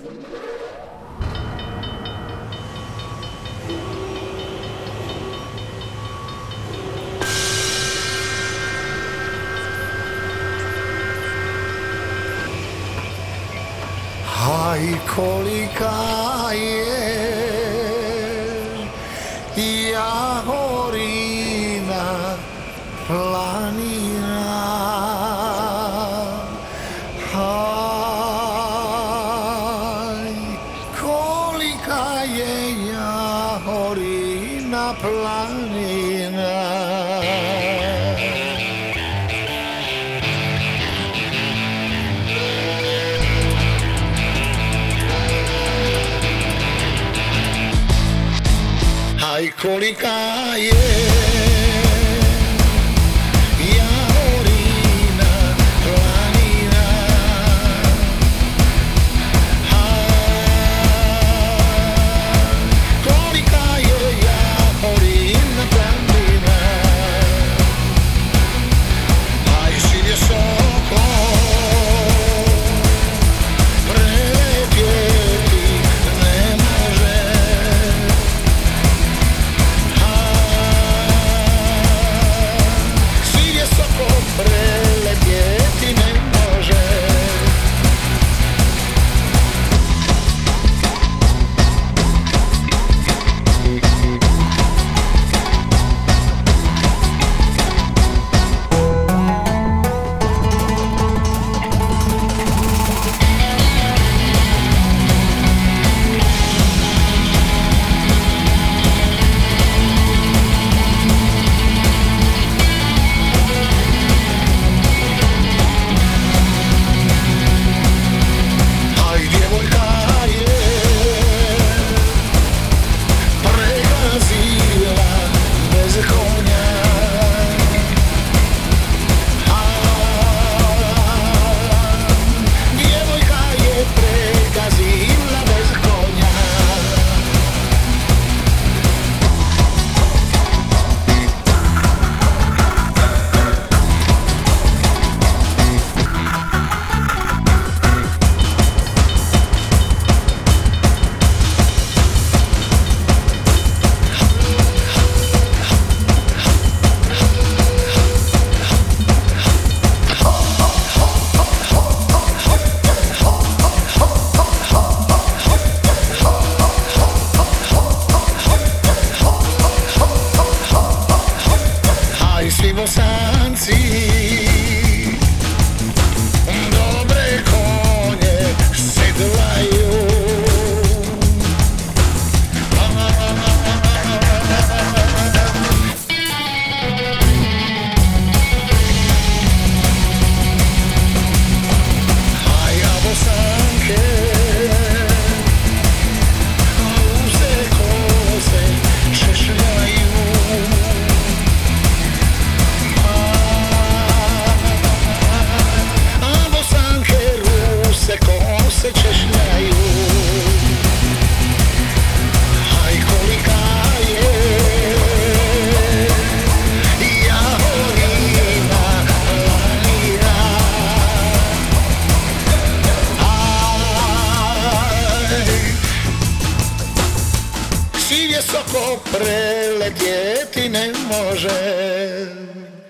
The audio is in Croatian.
Aj kolika je jahorina planina, aj kolika je jahorina planina. Aj kolika je jahorina planina, kolika je jahorina planina, aj si visoko preletjeti ne može. Preletjeti ne može. Svi Bosanci dobre konje sedlaju, a ja Bosanke ruse kose šešljaju. Se češljaju, aj kolika je jahorina planina, aj si visoko preletjeti ne može.